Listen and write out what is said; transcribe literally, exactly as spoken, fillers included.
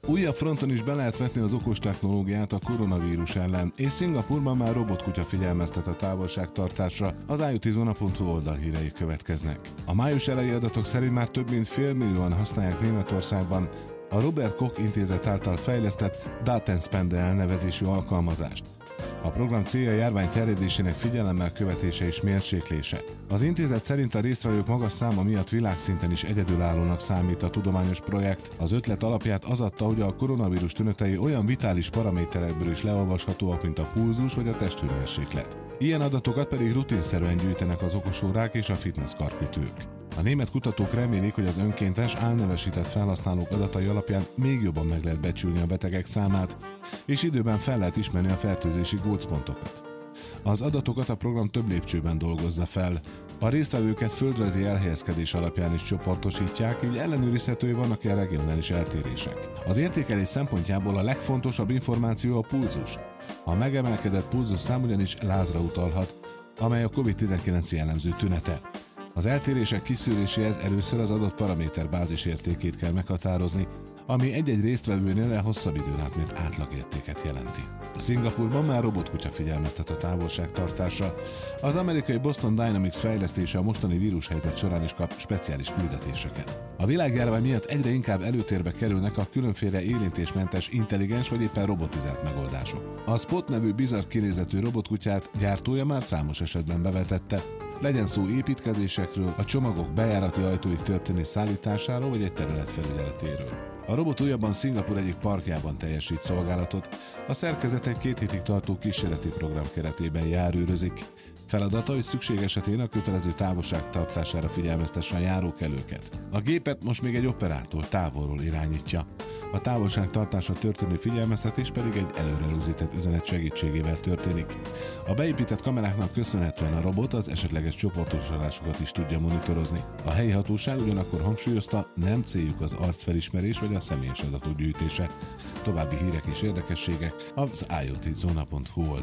Újabb fronton is be lehet vetni az okos technológiát a koronavírus ellen, és Szingapurban már robotkutya figyelmeztet a távolságtartásra, az i o t zona pont hu oldalhírei következnek. A május elejé adatok szerint már több mint félmillióan használják Németországban a Robert Koch intézet által fejlesztett Datenspende elnevezésű alkalmazást. A program célja a járvány terjedésének figyelemmel követése és mérséklése. Az intézet szerint a résztvevők magas száma miatt világszinten is egyedülállónak számít a tudományos projekt. Az ötlet alapját az adta, hogy a koronavírus tünetei olyan vitális paraméterekből is leolvashatóak, mint a pulzus vagy a testhőmérséklet. Ilyen adatokat pedig rutinszerűen gyűjtenek az okosórák és a fitness karkötők. A német kutatók remélik, hogy az önkéntes, álnevesített felhasználók adatai alapján még jobban meg lehet becsülni a betegek számát, és időben fel lehet ismerni a fertőzési gócpontokat. Az adatokat a program több lépcsőben dolgozza fel. A résztvevőket földrajzi elhelyezkedés alapján is csoportosítják, így ellenőrizhetői vannak ilyen regionális eltérések. Az értékelés szempontjából a legfontosabb információ a pulzus. A megemelkedett pulzus szám ugyanis lázra utalhat, amely a kovid tizenkilenc jellemző tünete. Az eltérések kiszűréséhez először az adott paraméter bázisértékét kell meghatározni, ami egy-egy résztvevőnél hosszabb időn átmért átlagértéket jelenti. Szingapurban már robotkutya figyelmeztet a távolságtartásra. Az amerikai Boston Dynamics fejlesztése a mostani vírushelyzet során is kap speciális küldetéseket. A világjárvány miatt egyre inkább előtérbe kerülnek a különféle érintésmentes, intelligens vagy éppen robotizált megoldások. A Spot nevű bizarr kinézetű robotkutyát gyártója már számos esetben bevetette, legyen szó építkezésekről, a csomagok bejárati ajtóig történő szállításáról vagy egy terület felügyeletéről. A robot újabban Szingapur egyik parkjában teljesít szolgálatot, a szerkezet egy két hétig tartó kísérleti program keretében járőrözik. Feladata, hogy szükség esetén a kötelező távolság tartására figyelmeztesse a járókelőket. A gépet most még egy operátor távolról irányítja. A távolságtartásra történő figyelmeztetés pedig egy előre rögzített üzenet segítségével történik. A beépített kameráknak köszönhetően a robot az esetleges csoportosulásokat is tudja monitorozni. A helyi hatóság ugyanakkor hangsúlyozta, nem céljuk az arcfelismerés vagy a személyes adatok gyűjtése. További hírek és érdekességek az i o t zona pont hu oldalon.